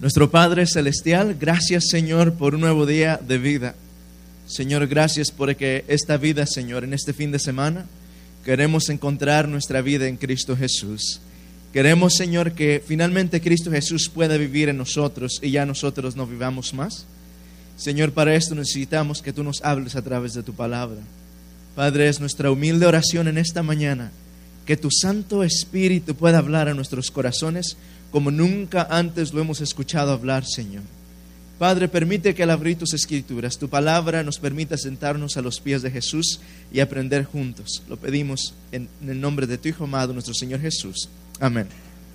Nuestro Padre Celestial, gracias, Señor, por un nuevo día de vida. Señor, gracias porque esta vida, Señor, en este fin de semana, queremos encontrar nuestra vida en Cristo Jesús. Queremos, Señor, que finalmente Cristo Jesús pueda vivir en nosotros y ya nosotros no vivamos más. Señor, para esto necesitamos que tú nos hables a través de tu palabra. Padre, es nuestra humilde oración en esta mañana, que tu Santo Espíritu pueda hablar a nuestros corazones como nunca antes lo hemos escuchado hablar, Señor. Padre, permite que al abrir tus escrituras, tu palabra nos permita sentarnos a los pies de Jesús y aprender juntos. Lo pedimos en el nombre de tu Hijo amado, nuestro Señor Jesús. Amén.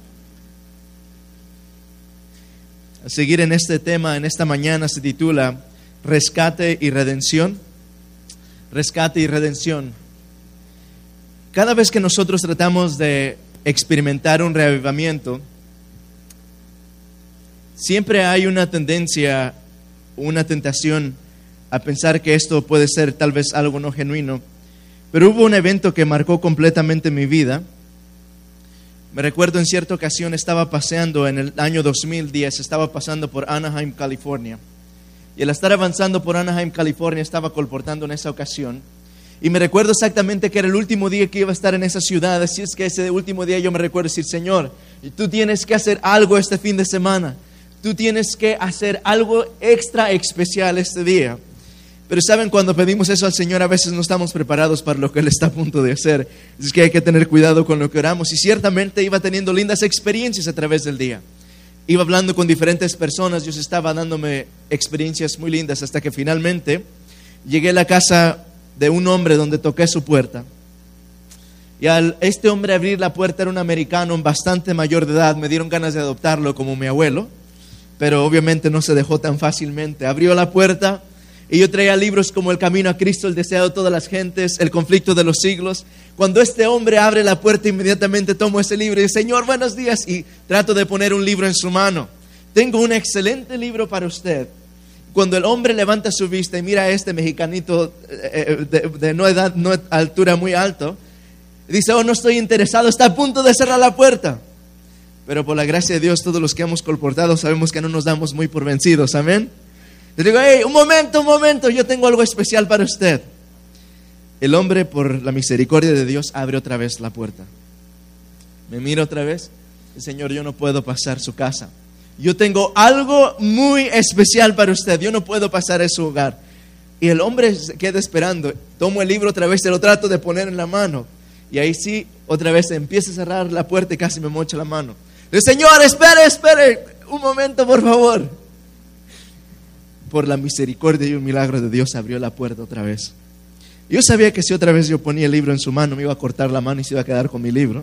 A seguir en este tema, en esta mañana, se titula Rescate y Redención. Rescate y redención. Cada vez que nosotros tratamos de experimentar un reavivamiento, siempre hay una tendencia, una tentación a pensar que esto puede ser tal vez algo no genuino. Pero hubo un evento que marcó completamente mi vida. Me recuerdo en cierta ocasión estaba paseando en el año 2010, estaba pasando por Anaheim, California. Y al estar avanzando por Anaheim, California, estaba colportando en esa ocasión. Y me recuerdo exactamente que era el último día que iba a estar en esa ciudad. Así es que ese último día yo me recuerdo decir, Señor, tú tienes que hacer algo este fin de semana. Tú tienes que hacer algo extra especial este día. Pero saben, cuando pedimos eso al Señor, a veces no estamos preparados para lo que Él está a punto de hacer. Es que hay que tener cuidado con lo que oramos. Y ciertamente iba teniendo lindas experiencias a través del día. Iba hablando con diferentes personas, Dios estaba dándome experiencias muy lindas, hasta que finalmente llegué a la casa de un hombre donde toqué su puerta. Y al este hombre abrir la puerta, era un americano bastante mayor de edad. Me dieron ganas de adoptarlo como mi abuelo, pero obviamente no se dejó tan fácilmente. Abrió la puerta y yo traía libros como El Camino a Cristo, El Deseo de Todas las Gentes, El Conflicto de los Siglos. Cuando este hombre abre la puerta, inmediatamente tomo ese libro y digo, Señor, buenos días, y trato de poner un libro en su mano. Tengo un excelente libro para usted. Cuando el hombre levanta su vista y mira a este mexicanito de no edad, no altura muy alto, dice, oh, no estoy interesado, está a punto de cerrar la puerta. Pero por la gracia de Dios, todos los que hemos colportado sabemos que no nos damos muy por vencidos, amén. Le digo, hey, un momento, yo tengo algo especial para usted. El hombre, por la misericordia de Dios, abre otra vez la puerta. Me mira otra vez, Señor, yo no puedo pasar su casa. Yo tengo algo muy especial para usted, yo no puedo pasar a su hogar. Y el hombre se queda esperando. Tomo el libro otra vez, se lo trato de poner en la mano. Y ahí sí, otra vez empieza a cerrar la puerta y casi me mocha la mano. Le digo, Señor, espere, un momento, por favor. Por la misericordia y un milagro de Dios, abrió la puerta otra vez. Yo sabía que si otra vez yo ponía el libro en su mano, me iba a cortar la mano y se iba a quedar con mi libro.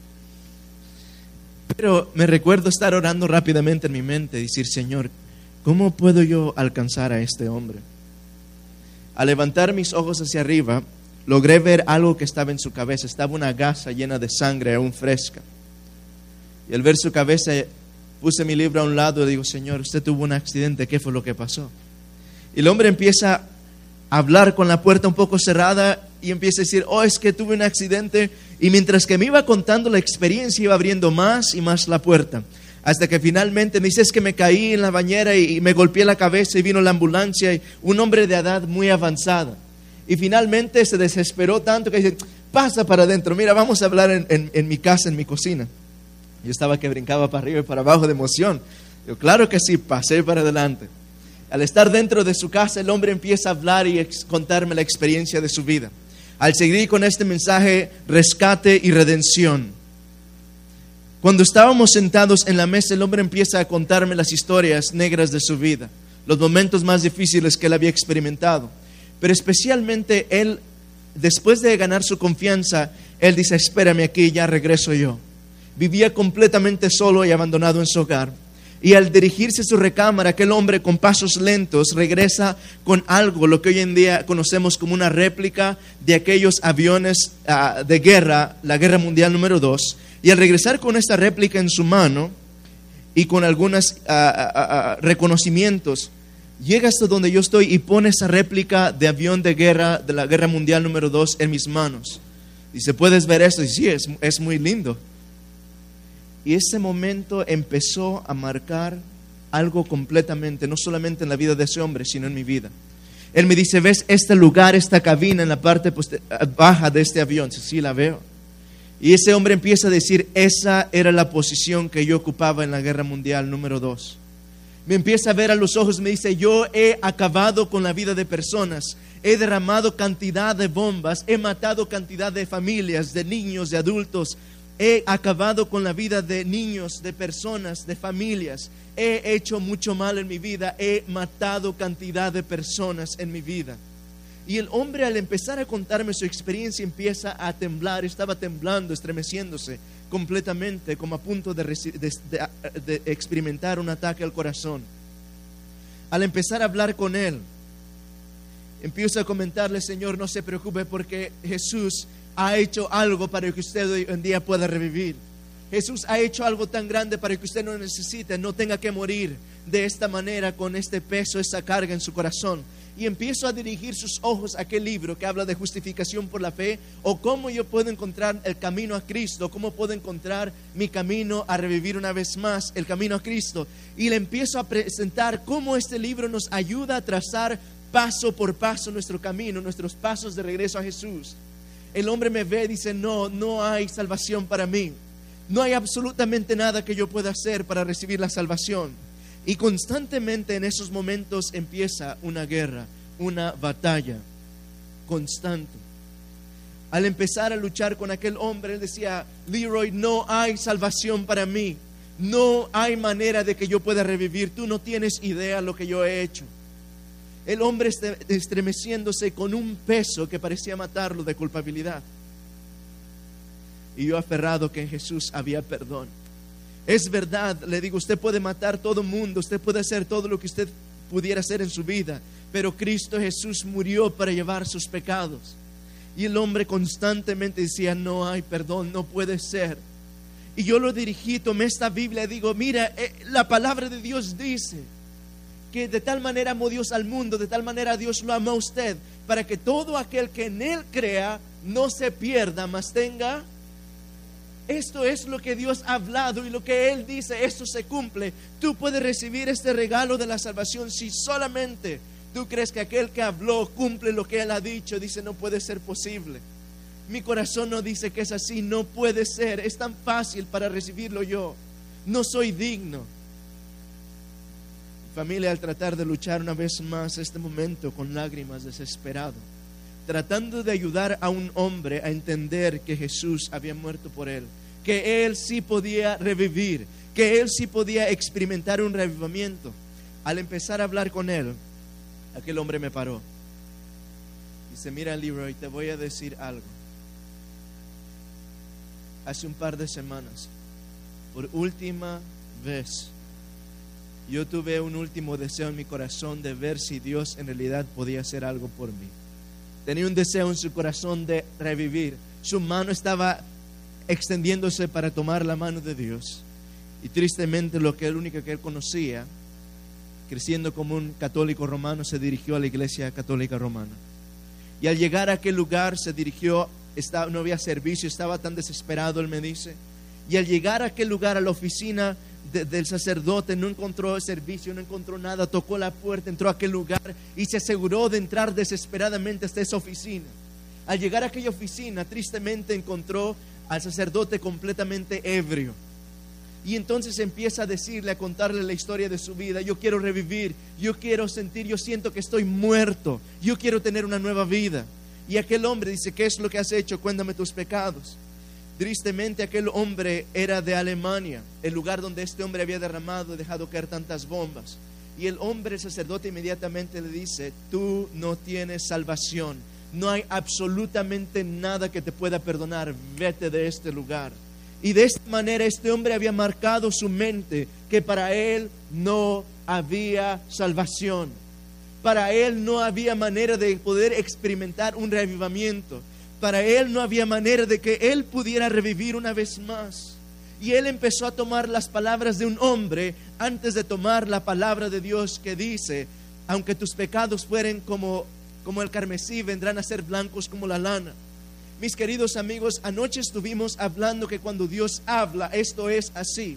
Pero me recuerdo estar orando rápidamente en mi mente, decir, Señor, ¿cómo puedo yo alcanzar a este hombre? Al levantar mis ojos hacia arriba, logré ver algo que estaba en su cabeza. Estaba una gasa llena de sangre aún fresca. Y al ver su cabeza, puse mi libro a un lado y digo, Señor, usted tuvo un accidente, ¿qué fue lo que pasó? Y el hombre empieza a hablar con la puerta un poco cerrada y empieza a decir, oh, es que tuve un accidente. Y mientras que me iba contando la experiencia, iba abriendo más y más la puerta. Hasta que finalmente me dice, es que me caí en la bañera y me golpeé la cabeza y vino la ambulancia. Y un hombre de edad muy avanzada. Y finalmente se desesperó tanto que dice, pasa para adentro, mira, vamos a hablar en mi casa, en mi cocina. Yo estaba que brincaba para arriba y para abajo de emoción. Yo, claro que sí, pasé para adelante. Al estar dentro de su casa, el hombre empieza a hablar y contarme la experiencia de su vida. Al seguir con este mensaje, rescate y redención. Cuando estábamos sentados en la mesa, el hombre empieza a contarme las historias negras de su vida, los momentos más difíciles que él había experimentado. Pero especialmente él, después de ganar su confianza, él dice, espérame aquí, ya regreso yo. Vivía completamente solo y abandonado en su hogar. Y al dirigirse a su recámara, aquel hombre con pasos lentos regresa con algo, lo que hoy en día conocemos como una réplica de aquellos aviones de guerra, la Guerra Mundial número 2. Y al regresar con esta réplica en su mano y con algunos reconocimientos, llega hasta donde yo estoy y pone esa réplica de avión de guerra de la Guerra Mundial número 2 en mis manos. Dice, ¿puedes ver esto? Y sí, es muy lindo. Y ese momento empezó a marcar algo completamente, no solamente en la vida de ese hombre, sino en mi vida. Él me dice, ¿ves este lugar, esta cabina en la parte baja de este avión? Sí, la veo. Y ese hombre empieza a decir, esa era la posición que yo ocupaba en la Guerra Mundial número 2. Me empieza a ver a los ojos, me dice, yo he acabado con la vida de personas, he derramado cantidad de bombas, he matado cantidad de familias, de niños, de adultos, he acabado con la vida de niños, de personas, de familias, he hecho mucho mal en mi vida, he matado cantidad de personas en mi vida. Y el hombre, al empezar a contarme su experiencia, empieza a temblar, estaba temblando, estremeciéndose completamente, como a punto de experimentar un ataque al corazón. Al empezar a hablar con él, empiezo a comentarle, Señor, no se preocupe porque Jesús ha hecho algo para que usted hoy en día pueda revivir. Jesús ha hecho algo tan grande para que usted no necesite, no tenga que morir de esta manera con este peso, esta carga en su corazón. Y empiezo a dirigir sus ojos a aquel libro que habla de justificación por la fe, o cómo yo puedo encontrar el camino a Cristo, cómo puedo encontrar mi camino a revivir una vez más el camino a Cristo. Y le empiezo a presentar cómo este libro nos ayuda a trazar paso por paso nuestro camino, nuestros pasos de regreso a Jesús. El hombre me ve y dice, no hay salvación para mí. No hay absolutamente nada que yo pueda hacer para recibir la salvación. Y constantemente en esos momentos empieza una guerra, una batalla constante. Al empezar a luchar con aquel hombre, él decía, Leroy, no hay salvación para mí. No hay manera de que yo pueda revivir. Tú no tienes idea lo que yo he hecho. El hombre estremeciéndose con un peso que parecía matarlo de culpabilidad. Y yo aferrado que en Jesús había perdón. Es verdad, le digo, usted puede matar todo el mundo, usted puede hacer todo lo que usted pudiera hacer en su vida, pero Cristo Jesús murió para llevar sus pecados. Y el hombre constantemente decía, no hay perdón, no puede ser. Y yo lo dirigí, tomé esta Biblia y digo, mira, la palabra de Dios dice que de tal manera amó Dios al mundo, de tal manera Dios lo amó a usted, para que todo aquel que en Él crea no se pierda, mas tenga. Esto es lo que Dios ha hablado y lo que Él dice, esto se cumple. Tú puedes recibir este regalo de la salvación si solamente tú crees que aquel que habló cumple lo que Él ha dicho. Dice, no puede ser posible. Mi corazón no dice que es así, no puede ser. Es tan fácil para recibirlo yo. No soy digno. Familia, al tratar de luchar una vez más este momento con lágrimas, desesperado, tratando de ayudar a un hombre a entender que Jesús había muerto por él, que él sí podía revivir, que él sí podía experimentar un revivimiento. Al empezar a hablar con él, aquel hombre me paró. Dice, mira, Leroy, te voy a decir algo. Hace un par de semanas, por última vez, yo tuve un último deseo en mi corazón de ver si Dios en realidad podía hacer algo por mí. Tenía un deseo en su corazón de revivir. Su mano estaba extendiéndose para tomar la mano de Dios. Y tristemente lo único que él conocía, creciendo como un católico romano, se dirigió a la iglesia católica romana. Y al llegar a aquel lugar se dirigió, no había servicio, estaba tan desesperado, él me dice. Y al llegar a aquel lugar, a la oficina del sacerdote, no encontró servicio, no encontró nada, tocó la puerta, entró a aquel lugar y se aseguró de entrar desesperadamente hasta esa oficina. Al llegar a aquella oficina, tristemente encontró al sacerdote completamente ebrio. Y entonces empieza a decirle, a contarle la historia de su vida. Yo quiero revivir, yo quiero sentir, yo siento que estoy muerto, yo quiero tener una nueva vida. Y aquel hombre dice, ¿qué es lo que has hecho? Cuéntame tus pecados. Tristemente aquel hombre era de Alemania, el lugar donde este hombre había derramado y dejado caer tantas bombas. Y el hombre, el sacerdote, inmediatamente le dice, tú no tienes salvación, no hay absolutamente nada que te pueda perdonar, vete de este lugar. Y de esta manera este hombre había marcado su mente que para él no había salvación, para él no había manera de poder experimentar un reavivamiento. Para él no había manera de que él pudiera revivir una vez más. Y él empezó a tomar las palabras de un hombre antes de tomar la palabra de Dios que dice, aunque tus pecados fueren como el carmesí, vendrán a ser blancos como la lana. Mis queridos amigos, anoche estuvimos hablando que cuando Dios habla, esto es así.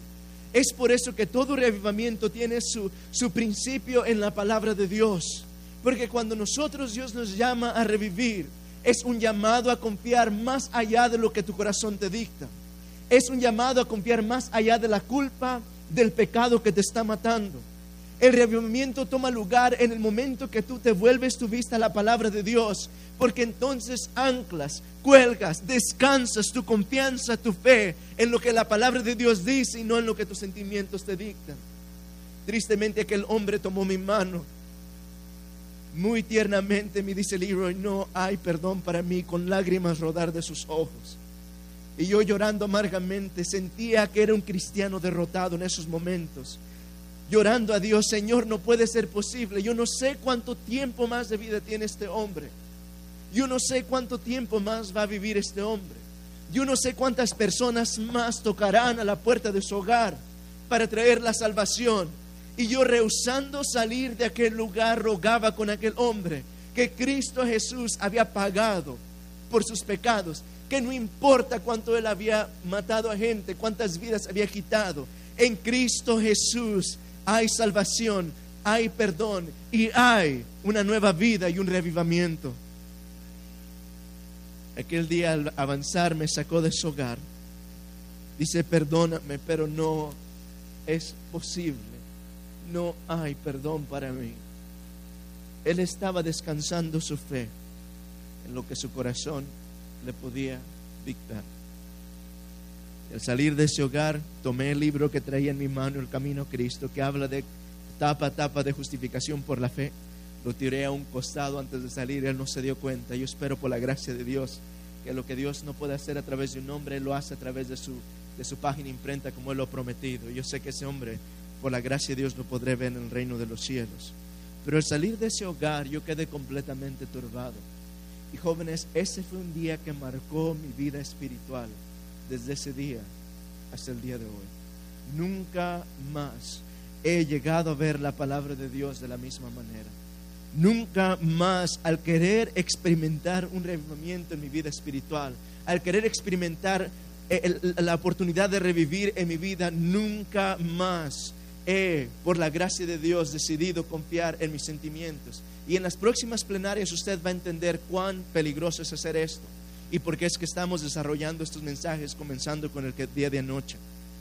Es por eso que todo reavivamiento tiene su principio en la palabra de Dios. Porque cuando Dios nos llama a revivir, es un llamado a confiar más allá de lo que tu corazón te dicta. Es un llamado a confiar más allá de la culpa, del pecado que te está matando. El reavivamiento toma lugar en el momento que tú te vuelves tu vista a la palabra de Dios, porque entonces anclas, cuelgas, descansas tu confianza, tu fe en lo que la palabra de Dios dice y no en lo que tus sentimientos te dictan. Tristemente aquel hombre tomó mi mano muy tiernamente, me dice Leroy, no hay perdón para mí, con lágrimas rodar de sus ojos. Y yo, llorando amargamente, sentía que era un cristiano derrotado en esos momentos, llorando a Dios: Señor, no puede ser posible. Yo no sé cuánto tiempo más de vida tiene este hombre. Yo no sé cuánto tiempo más va a vivir este hombre. Yo no sé cuántas personas más tocarán a la puerta de su hogar para traer la salvación. Y yo, rehusando salir de aquel lugar, rogaba con aquel hombre que Cristo Jesús había pagado por sus pecados, que no importa cuánto él había matado a gente, cuántas vidas había quitado, en Cristo Jesús hay salvación, hay perdón y hay una nueva vida y un reavivamiento. Aquel día, al avanzar, me sacó de su hogar. Dice: perdóname, pero no es posible. No hay perdón para mí. Él estaba descansando su fe en lo que su corazón le podía dictar. Al salir de ese hogar, tomé el libro que traía en mi mano, El Camino a Cristo, que habla de etapa a etapa de justificación por la fe. Lo tiré a un costado antes de salir. Él no se dio cuenta. Yo espero, por la gracia de Dios, que lo que Dios no puede hacer a través de un hombre, Él lo hace a través de su página imprenta, como Él lo ha prometido. Yo sé que ese hombre, por la gracia de Dios, lo podré ver en el reino de los cielos. Pero al salir de ese hogar, yo quedé completamente turbado. Y jóvenes, ese fue un día que marcó mi vida espiritual. Desde ese día hasta el día de hoy, nunca más he llegado a ver la palabra de Dios de la misma manera. Nunca más, al querer experimentar un reavivamiento en mi vida espiritual, al querer experimentar la oportunidad de revivir en mi vida, nunca más he, por la gracia de Dios, decidido confiar en mis sentimientos. Y en las próximas plenarias usted va a entender cuán peligroso es hacer esto y por qué es que estamos desarrollando estos mensajes, comenzando con el día de anoche.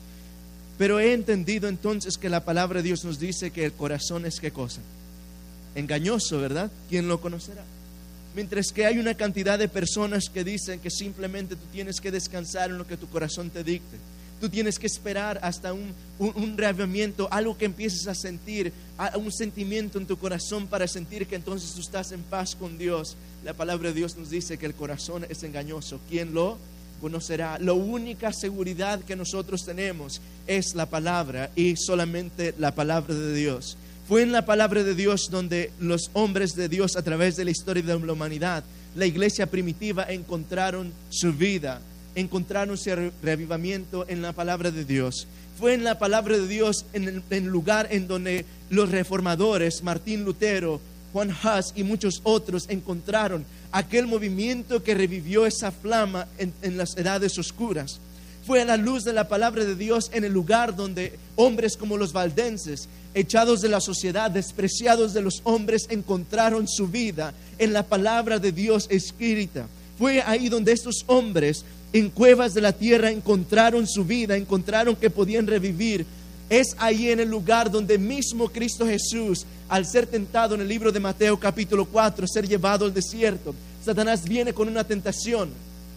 Pero he entendido entonces que la palabra de Dios nos dice que el corazón es ¿qué cosa? Engañoso, ¿verdad? ¿Quién lo conocerá? Mientras que hay una cantidad de personas que dicen que simplemente tú tienes que descansar en lo que tu corazón te dicte. Tú tienes que esperar hasta un reavivamiento, algo que empieces a sentir, un sentimiento en tu corazón para sentir que entonces tú estás en paz con Dios. La palabra de Dios nos dice que el corazón es engañoso. ¿Quién lo conocerá? La única seguridad que nosotros tenemos es la palabra, y solamente la palabra de Dios. Fue en la palabra de Dios donde los hombres de Dios, a través de la historia de la humanidad, la iglesia primitiva, encontraron su vida, encontraron ese reavivamiento en la palabra de Dios. Fue en la palabra de Dios, en el lugar en donde los reformadores, Martín Lutero, Juan Hus y muchos otros, encontraron aquel movimiento que revivió esa flama en las edades oscuras. Fue a la luz de la palabra de Dios en el lugar donde hombres como los valdenses, echados de la sociedad, despreciados de los hombres, encontraron su vida en la palabra de Dios escrita. Fue ahí donde estos hombres, en cuevas de la tierra, encontraron su vida, encontraron que podían revivir. Es ahí en el lugar donde mismo Cristo Jesús, al ser tentado en el libro de Mateo capítulo 4, ser llevado al desierto, Satanás viene con una tentación.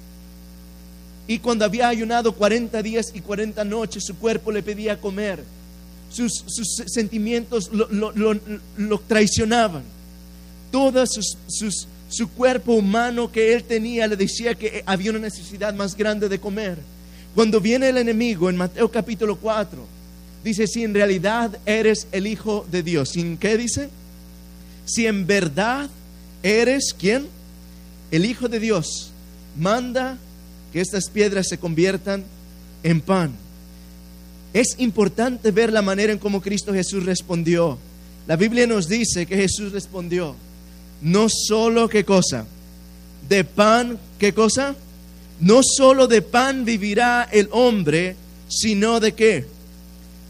Y cuando había ayunado 40 días y 40 noches, su cuerpo le pedía comer. Sus sentimientos lo traicionaban. Todo su cuerpo humano que él tenía le decía que había una necesidad más grande de comer. Cuando viene el enemigo en Mateo capítulo 4, dice: si en realidad eres el Hijo de Dios. ¿Sin qué dice? Si en verdad eres ¿quién? El Hijo de Dios, manda que estas piedras se conviertan en pan. Es importante ver la manera en cómo Cristo Jesús respondió. La Biblia nos dice que Jesús respondió: no solo, ¿qué cosa? De pan, ¿qué cosa? No solo de pan vivirá el hombre, sino de ¿qué?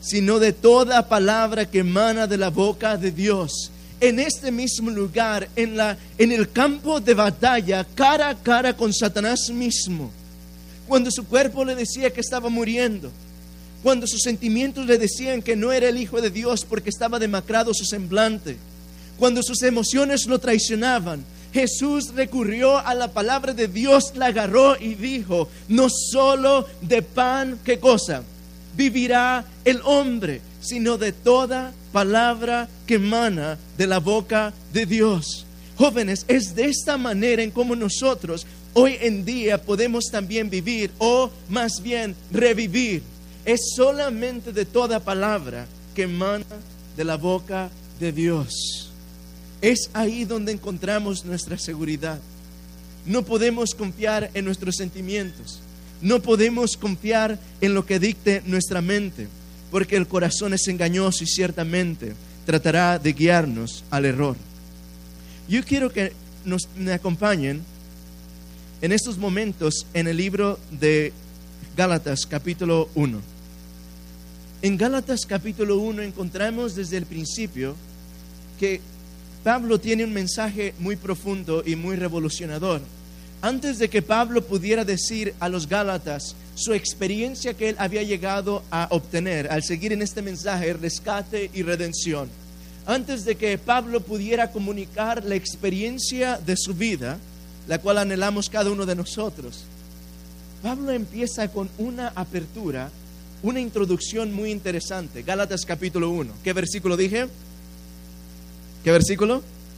sino de toda palabra que emana de la boca de Dios. En este mismo lugar, en el campo de batalla, cara a cara con Satanás mismo, cuando su cuerpo le decía que estaba muriendo, cuando sus sentimientos le decían que no era el Hijo de Dios porque estaba demacrado su semblante, cuando sus emociones lo traicionaban, Jesús recurrió a la palabra de Dios, la agarró y dijo: no solo de pan, ¿qué cosa? Vivirá el hombre, sino de toda palabra que emana de la boca de Dios. Jóvenes, es de esta manera en cómo nosotros hoy en día podemos también vivir, o más bien revivir. Es solamente de toda palabra que emana de la boca de Dios. Es ahí donde encontramos nuestra seguridad. No podemos confiar en nuestros sentimientos. No podemos confiar en lo que dicte nuestra mente, porque el corazón es engañoso y ciertamente tratará de guiarnos al error. Yo quiero que me acompañen en estos momentos en el libro de Gálatas capítulo 1. En Gálatas capítulo 1 encontramos desde el principio que Pablo tiene un mensaje muy profundo y muy revolucionador. Antes de que Pablo pudiera decir a los Gálatas su experiencia que él había llegado a obtener al seguir en este mensaje, rescate y redención, antes de que Pablo pudiera comunicar la experiencia de su vida, la cual anhelamos cada uno de nosotros, Pablo empieza con una apertura, una introducción muy interesante. Gálatas capítulo 1. ¿Qué versículo dije? ¿Qué versículo?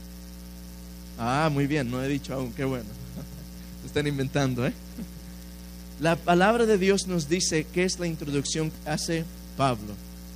Muy bien, no he dicho aún, qué bueno. Están inventando, ¿eh? La palabra de Dios nos dice qué es la introducción que hace Pablo.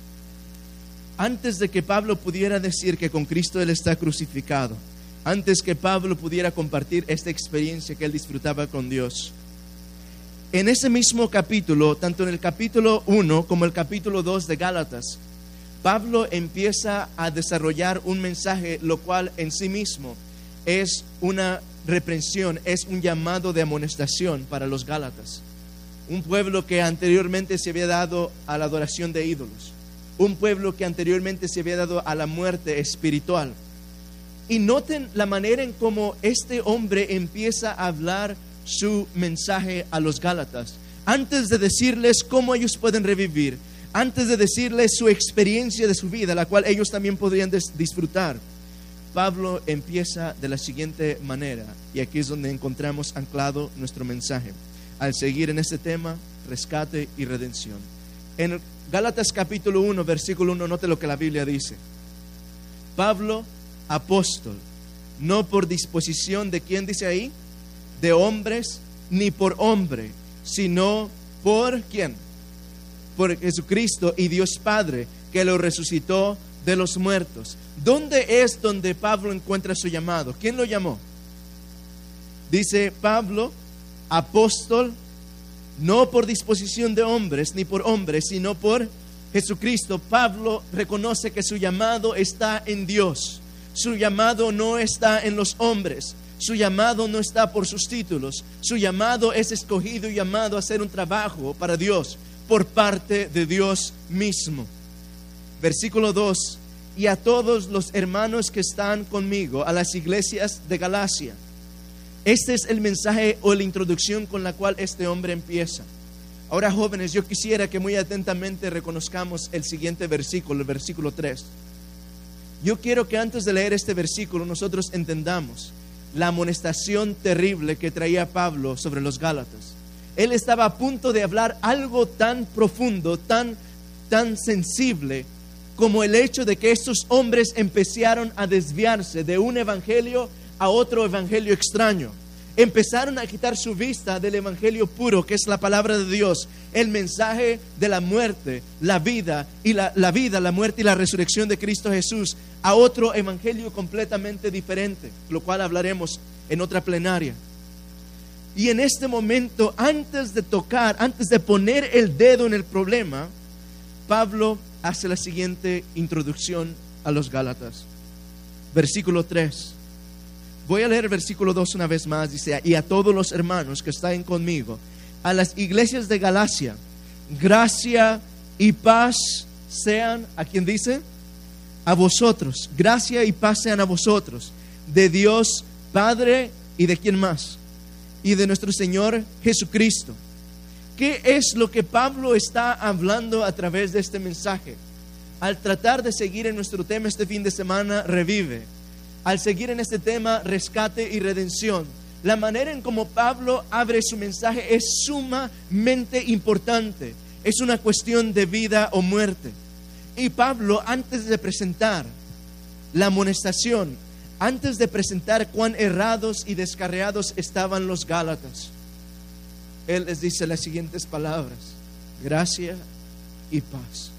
Antes de que Pablo pudiera decir que con Cristo él está crucificado, antes que Pablo pudiera compartir esta experiencia que él disfrutaba con Dios, en ese mismo capítulo, tanto en el capítulo 1 como el capítulo 2 de Gálatas, Pablo empieza a desarrollar un mensaje, lo cual en sí mismo es una reprensión, es un llamado de amonestación para los Gálatas. Un pueblo que anteriormente se había dado a la adoración de ídolos. Un pueblo que anteriormente se había dado a la muerte espiritual. Y noten la manera en cómo este hombre empieza a hablar su mensaje a los Gálatas. Antes de decirles cómo ellos pueden revivir, antes de decirles su experiencia de su vida, la cual ellos también podrían disfrutar, Pablo empieza de la siguiente manera, y aquí es donde encontramos anclado nuestro mensaje, al seguir en este tema, rescate y redención. En Gálatas capítulo 1, versículo 1, note lo que la Biblia dice: Pablo, apóstol, no por disposición de ¿quién dice ahí? De hombres, ni por hombre, sino por ¿quién? Por Jesucristo y Dios Padre, que lo resucitó de los muertos. ¿Dónde es donde Pablo encuentra su llamado? ¿Quién lo llamó? Dice Pablo, apóstol, no por disposición de hombres, ni por hombres, sino por Jesucristo. Pablo reconoce que su llamado está en Dios. Su llamado no está en los hombres. Su llamado no está por sus títulos. Su llamado es escogido y llamado a hacer un trabajo para Dios, por parte de Dios mismo. Versículo 2: y a todos los hermanos que están conmigo, a las iglesias de Galacia. Este es el mensaje o la introducción con la cual este hombre empieza. Ahora, jóvenes, yo quisiera que muy atentamente reconozcamos el siguiente versículo, el versículo 3. Yo quiero que antes de leer este versículo nosotros entendamos la amonestación terrible que traía Pablo sobre los Gálatas. Él estaba a punto de hablar algo tan profundo, tan sensible, como el hecho de que estos hombres empezaron a desviarse de un evangelio a otro evangelio extraño. Empezaron a quitar su vista del evangelio puro, que es la palabra de Dios, el mensaje de la muerte, la vida, la muerte y la resurrección de Cristo Jesús, a otro evangelio completamente diferente, lo cual hablaremos en otra plenaria. Y en este momento, antes de poner el dedo en el problema, Pablo hace la siguiente introducción a los Gálatas. Versículo 3. Voy a leer el versículo 2 una vez más. Dice: y a todos los hermanos que están conmigo, a las iglesias de Galacia, gracia y paz sean, ¿a quién dice? A vosotros. Gracia y paz sean a vosotros, de Dios Padre y de quién más, y de nuestro Señor Jesucristo. ¿Qué es lo que Pablo está hablando a través de este mensaje? Al tratar de seguir en nuestro tema este fin de semana, revive. Al seguir en este tema, rescate y redención. La manera en cómo Pablo abre su mensaje es sumamente importante. Es una cuestión de vida o muerte. Y Pablo, antes de presentar la amonestación, antes de presentar cuán errados y descarriados estaban los Gálatas, él les dice las siguientes palabras: gracia y paz.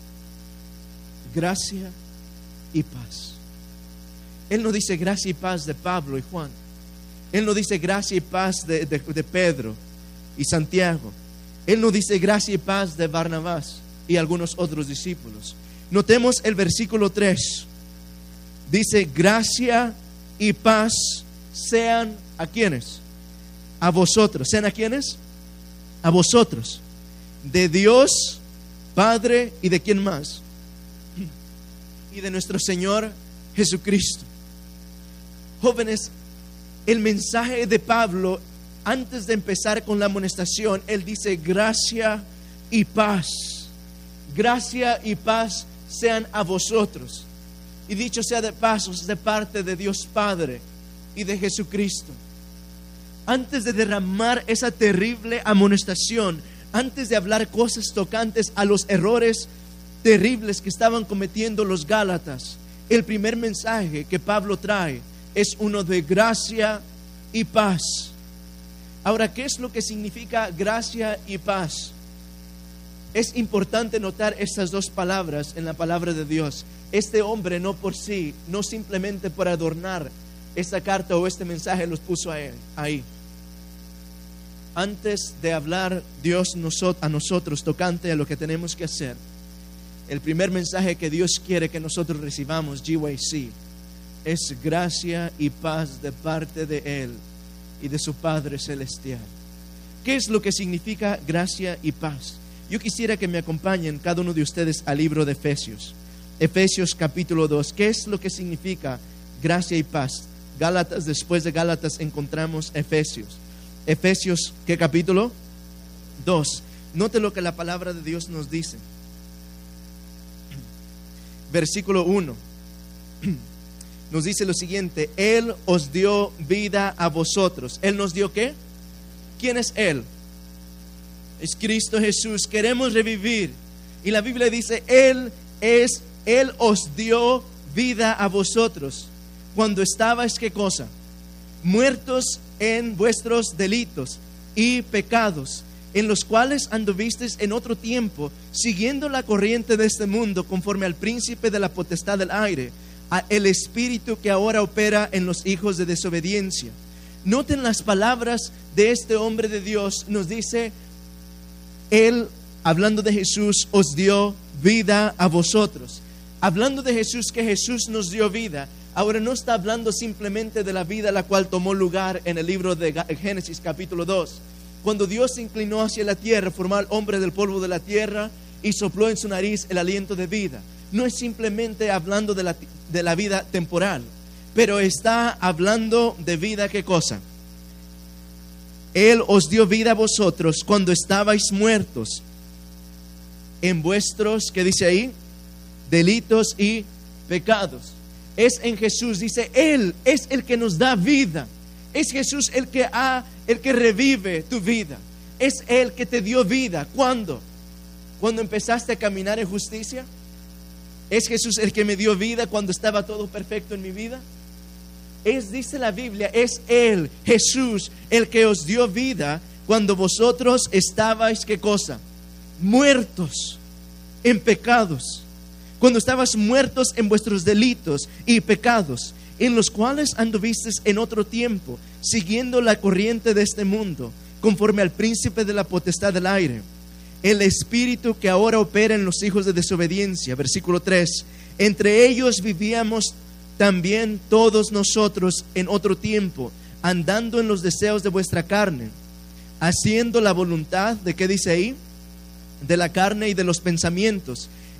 Gracia y paz. Él no dice gracia y paz de Pablo y Juan. Él no dice gracia y paz de Pedro y Santiago. Él no dice gracia y paz de Barnabás y algunos otros discípulos. Notemos el versículo 3. Dice: gracia y paz sean ¿a quiénes? A vosotros. ¿Sean a quiénes? A vosotros. De Dios Padre y de quién más? Y de nuestro Señor Jesucristo. Jóvenes, el mensaje de Pablo, antes de empezar con la amonestación, él dice: gracia y paz. Gracia y paz sean a vosotros. Y dicho sea de paso, es de parte de Dios Padre y de Jesucristo. Antes de derramar esa terrible amonestación, antes de hablar cosas tocantes a los errores terribles que estaban cometiendo los Gálatas, el primer mensaje que Pablo trae es uno de gracia y paz. Ahora, ¿qué es lo que significa gracia y paz? Es importante notar estas dos palabras en la palabra de Dios. Este hombre no por sí, no simplemente por adornar esta carta o este mensaje, los puso a él ahí. Antes de hablar Dios a nosotros tocante a lo que tenemos que hacer, el primer mensaje que Dios quiere que nosotros recibamos, GYC, es gracia y paz de parte de Él y de su Padre Celestial. ¿Qué es lo que significa gracia y paz? Yo quisiera que me acompañen cada uno de ustedes al libro de Efesios. Efesios capítulo 2. ¿Qué es lo que significa gracia y paz? Gálatas, después de Gálatas encontramos Efesios. Efesios, ¿qué capítulo? 2. Note lo que la palabra de Dios nos dice. Versículo 1. Nos dice lo siguiente: Él os dio vida a vosotros. ¿Él nos dio qué? ¿Quién es Él? Es Cristo Jesús. Queremos revivir. Y la Biblia dice: Él os dio vida a vosotros. Cuando estabais, ¿qué cosa? Muertos en vuestros delitos y pecados, en los cuales anduvisteis en otro tiempo, siguiendo la corriente de este mundo, conforme al príncipe de la potestad del aire, el espíritu que ahora opera en los hijos de desobediencia. Noten las palabras de este hombre de Dios. Nos dice: Él, hablando de Jesús, os dio vida a vosotros. Hablando de Jesús, que Jesús nos dio vida. Ahora no está hablando simplemente de la vida la cual tomó lugar en el libro de Génesis capítulo 2. Cuando Dios se inclinó hacia la tierra, formó al hombre del polvo de la tierra y sopló en su nariz el aliento de vida. No es simplemente hablando de la vida temporal, pero está hablando de vida, ¿qué cosa? Él os dio vida a vosotros cuando estabais muertos en vuestros, ¿qué dice ahí? Delitos y pecados. Es en Jesús, dice, Él es el que nos da vida. Es Jesús el que revive tu vida. Es Él que te dio vida. ¿Cuándo? Cuando empezaste a caminar en justicia. ¿Es Jesús el que me dio vida cuando estaba todo perfecto en mi vida? Dice la Biblia, es Él, Jesús, el que os dio vida cuando vosotros estabais, ¿qué cosa? Muertos en pecados. Cuando estabas muertos en vuestros delitos y pecados, en los cuales anduvisteis en otro tiempo, siguiendo la corriente de este mundo, conforme al príncipe de la potestad del aire, el espíritu que ahora opera en los hijos de desobediencia. Versículo 3. Entre ellos vivíamos también todos nosotros en otro tiempo, andando en los deseos de vuestra carne, haciendo la voluntad de, ¿qué dice ahí? De la carne y de los pensamientos.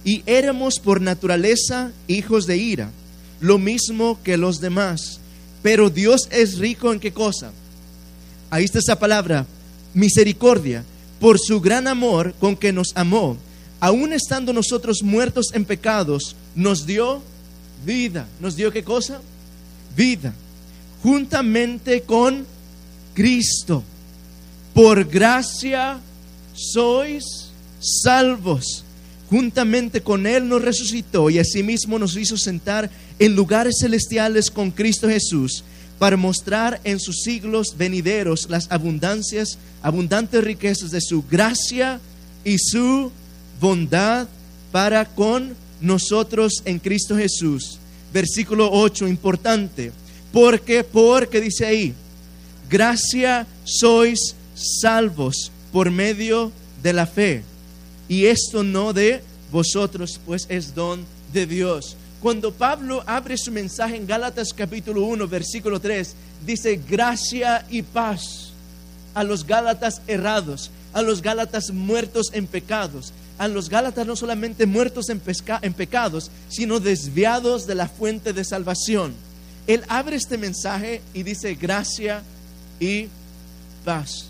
y éramos por naturaleza hijos de ira, lo mismo que los demás. Pero Dios es rico en ¿qué cosa? Ahí está esa palabra, misericordia, por su gran amor con que nos amó, aun estando nosotros muertos en pecados, nos dio vida. ¿Nos dio qué cosa? Vida. Juntamente con Cristo. Por gracia sois salvos. Juntamente con Él nos resucitó y asimismo nos hizo sentar en lugares celestiales con Cristo Jesús, para mostrar en sus siglos venideros las abundantes riquezas de su gracia y su bondad para con nosotros en Cristo Jesús. Versículo 8, importante. Porque dice ahí, gracia sois salvos por medio de la fe. Y esto no de vosotros, pues es don de Dios. Cuando Pablo abre su mensaje en Gálatas capítulo 1, versículo 3, dice gracia y paz a los Gálatas errados, a los Gálatas muertos en pecados, a los Gálatas no solamente muertos en pecados, sino desviados de la fuente de salvación. Él abre este mensaje y dice gracia y paz.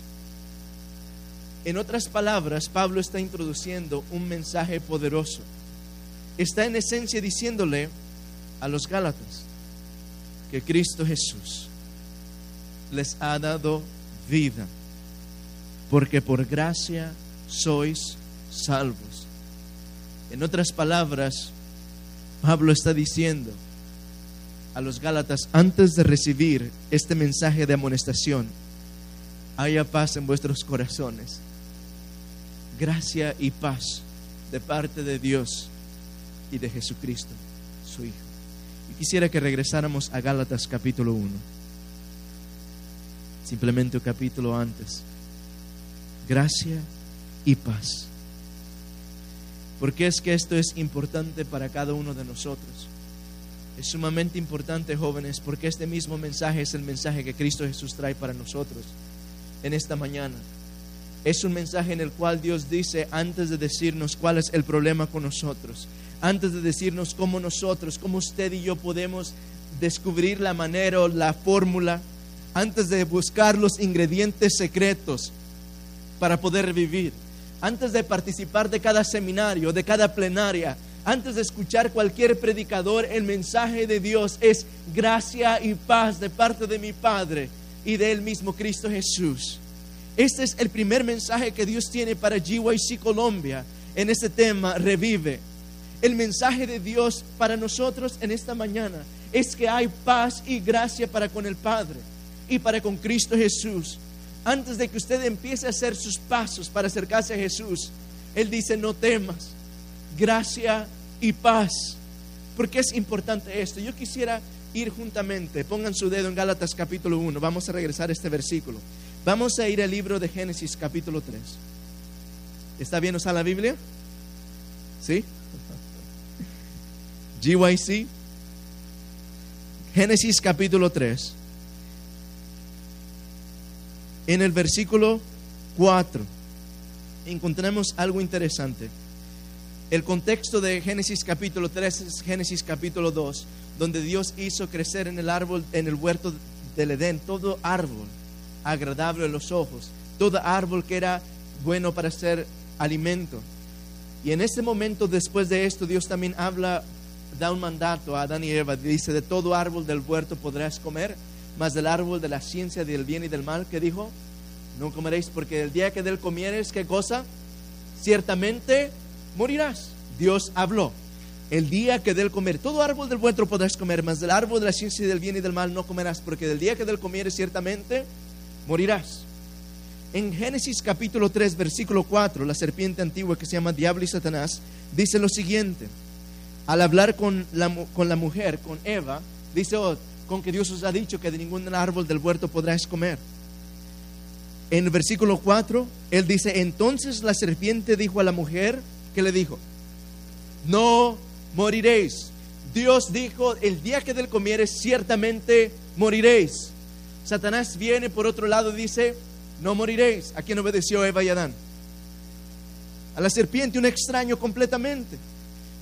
En otras palabras, Pablo está introduciendo un mensaje poderoso. Está en esencia diciéndole a los Gálatas que Cristo Jesús les ha dado vida, porque por gracia sois salvos. En otras palabras, Pablo está diciendo a los Gálatas, antes de recibir este mensaje de amonestación, haya paz en vuestros corazones, gracia y paz de parte de Dios y de Jesucristo, su Hijo. Y quisiera que regresáramos a Gálatas capítulo 1, simplemente un capítulo antes. Gracia y paz. Porque es que esto es importante para cada uno de nosotros. Es sumamente importante, jóvenes, porque este mismo mensaje es el mensaje que Cristo Jesús trae para nosotros en esta mañana. Es un mensaje en el cual Dios dice, antes de decirnos cuál es el problema con nosotros, antes de decirnos cómo nosotros, cómo usted y yo podemos descubrir la manera o la fórmula, antes de buscar los ingredientes secretos para poder vivir, antes de participar de cada seminario, de cada plenaria, antes de escuchar cualquier predicador, el mensaje de Dios es gracia y paz de parte de mi Padre y de Él mismo, Cristo Jesús. Este es el primer mensaje que Dios tiene para GYC Colombia en este tema, revive. El mensaje de Dios para nosotros en esta mañana es que hay paz y gracia para con el Padre y para con Cristo Jesús. Antes de que usted empiece a hacer sus pasos para acercarse a Jesús, Él dice, no temas, gracia y paz. ¿Por qué es importante esto? Yo quisiera ir juntamente, pongan su dedo en Gálatas capítulo 1, vamos a regresar a este versículo. Vamos a ir al libro de Génesis capítulo 3. ¿Está bien usar la Biblia? ¿Sí? GYC, Génesis capítulo 3. En el versículo 4 encontramos algo interesante. El contexto de Génesis capítulo 3 es Génesis capítulo 2, donde Dios hizo crecer en el árbol, en el huerto del Edén, todo árbol agradable a los ojos, todo árbol que era bueno para hacer alimento. Y en ese momento, después de esto, Dios también da un mandato a Adán y Eva. Dice, de todo árbol del huerto podrás comer, mas del árbol de la ciencia del bien y del mal, que dijo, no comeréis, porque el día que de él comieres, ¿qué cosa? Ciertamente morirás. Dios habló, el día que de él comer, todo árbol del huerto podrás comer, mas del árbol de la ciencia del bien y del mal no comerás, porque del día que de él comieres, ciertamente morirás. En Génesis capítulo 3, versículo 4, la serpiente antigua que se llama Diablo y Satanás, dice lo siguiente, al hablar con la mujer, con Eva, dice, con que Dios os ha dicho que de ningún árbol del huerto podrás comer. En el versículo 4, él dice, entonces la serpiente dijo a la mujer, ¿qué le dijo? No moriréis. Dios dijo, el día que de él comieres, ciertamente moriréis. Satanás viene por otro lado y dice, no moriréis. ¿A quién obedeció Eva y Adán? A la serpiente, un extraño completamente.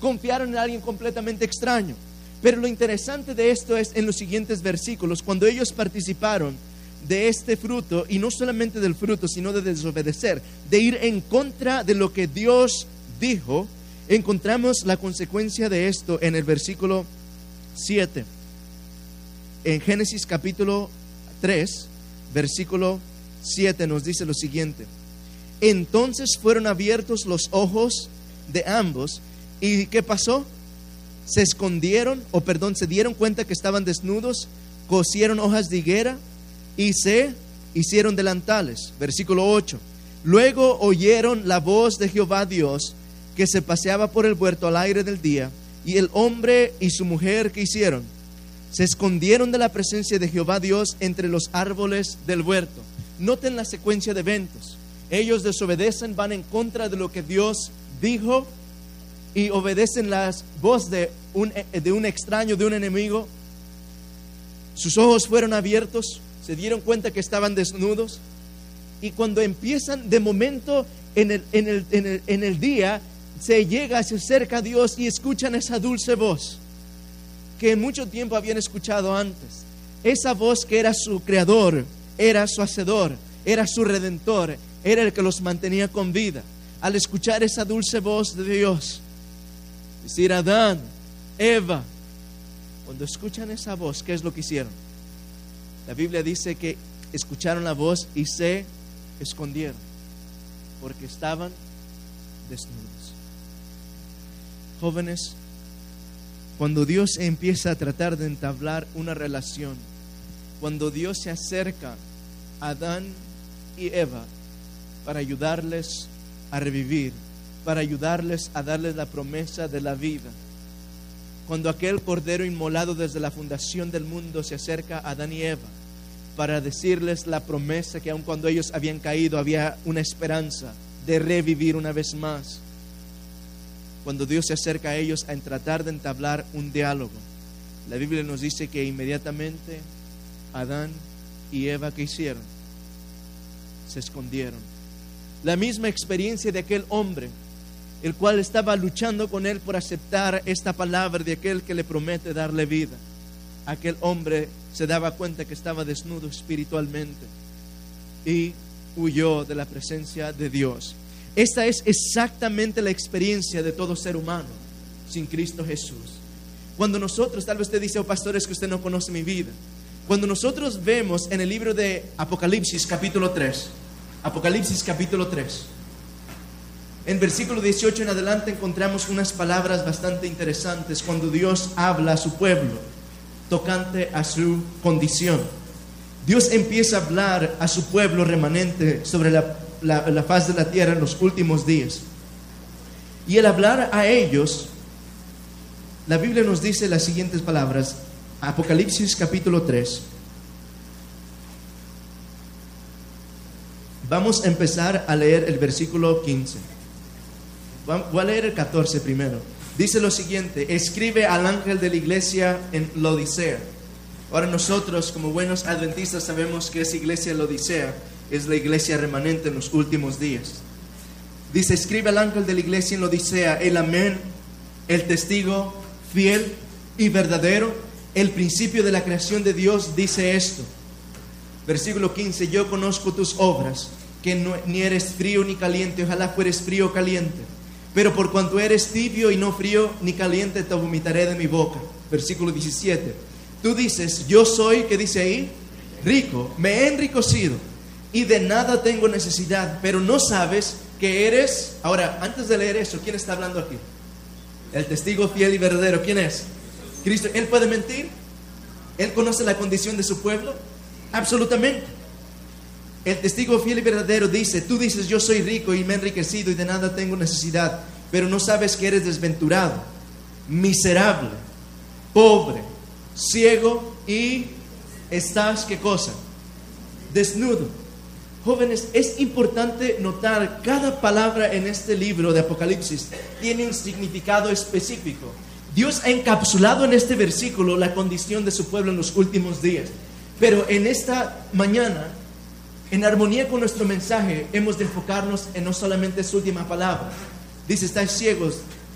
confiaron en alguien completamente extraño. Pero lo interesante de esto es en los siguientes versículos, cuando ellos participaron de este fruto, y no solamente del fruto, sino de desobedecer, de ir en contra de lo que Dios dijo, encontramos la consecuencia de esto en el versículo 7. En Génesis capítulo 3, versículo 7 nos dice lo siguiente: entonces fueron abiertos los ojos de ambos, ¿y qué pasó? Se dieron cuenta que estaban desnudos, cosieron hojas de higuera y se hicieron delantales. Versículo 8. Luego oyeron la voz de Jehová Dios, que se paseaba por el huerto al aire del día, y el hombre y su mujer, ¿qué hicieron? Se escondieron de la presencia de Jehová Dios entre los árboles del huerto. Noten la secuencia de eventos. Ellos desobedecen, van en contra de lo que Dios dijo y obedecen la voz de un extraño, de un enemigo. Sus ojos fueron abiertos, se dieron cuenta que estaban desnudos, y cuando empiezan, de momento en el día, se acerca a Dios y escuchan esa dulce voz que en mucho tiempo habían escuchado antes. Esa voz que era su creador, era su hacedor, era su redentor, era el que los mantenía con vida. Al escuchar esa dulce voz de Dios, decir: Adán, Eva, cuando escuchan esa voz, ¿qué es lo que hicieron? La Biblia dice que escucharon la voz y se escondieron porque estaban desnudos. Jóvenes, cuando Dios empieza a tratar de entablar una relación, cuando Dios se acerca a Adán y Eva para ayudarles a revivir, para ayudarles a darles la promesa de la vida, cuando aquel cordero inmolado desde la fundación del mundo se acerca a Adán y Eva para decirles la promesa que aun cuando ellos habían caído había una esperanza de revivir una vez más, cuando Dios se acerca a ellos a tratar de entablar un diálogo, la Biblia nos dice que inmediatamente Adán y Eva, ¿qué hicieron? Se escondieron. La misma experiencia de aquel hombre, el cual estaba luchando con él por aceptar esta palabra de aquel que le promete darle vida. Aquel hombre se daba cuenta que estaba desnudo espiritualmente y huyó de la presencia de Dios. Esta es exactamente la experiencia de todo ser humano sin Cristo Jesús. Cuando nosotros, tal vez usted dice: oh pastor, es que usted no conoce mi vida. Cuando nosotros vemos en el libro de Apocalipsis capítulo 3, Apocalipsis capítulo 3, en versículo 18 en adelante encontramos unas palabras bastante interesantes cuando Dios habla a su pueblo tocante a su condición. Dios empieza a hablar a su pueblo remanente sobre la faz de la tierra en los últimos días. Y al hablar a ellos, la Biblia nos dice las siguientes palabras. Apocalipsis capítulo 3. Vamos a empezar a leer el versículo 15. Voy a leer el 14 primero. Dice lo siguiente: escribe al ángel de la iglesia en Laodicea. Ahora nosotros, como buenos adventistas, sabemos que esa iglesia de Laodicea es la iglesia remanente en los últimos días. Dice: escribe al ángel de la iglesia en Laodicea, el amén, el testigo fiel y verdadero, el principio de la creación de Dios, dice esto. Versículo 15: yo conozco tus obras, que ni eres frío ni caliente, ojalá fueres frío o caliente. Pero por cuanto eres tibio y no frío ni caliente, te vomitaré de mi boca. Versículo 17: tú dices: yo soy, ¿qué dice ahí? Rico, me he enriquecido y de nada tengo necesidad, pero no sabes que eres... Ahora, antes de leer eso, ¿quién está hablando aquí? El testigo fiel y verdadero, ¿quién es? Cristo. ¿Él puede mentir? ¿Él conoce la condición de su pueblo? Absolutamente. El testigo fiel y verdadero dice: tú dices: yo soy rico y me he enriquecido y de nada tengo necesidad, pero no sabes que eres desventurado, miserable, pobre, ciego y estás, ¿qué cosa? Desnudo. Jóvenes, es importante notar cada palabra en este libro de Apocalipsis tiene un significado específico. Dios ha encapsulado en este versículo la condición de su pueblo en los últimos días. Pero en esta mañana, en armonía con nuestro mensaje, hemos de enfocarnos en no solamente su última palabra. Dice: estáis ciegos,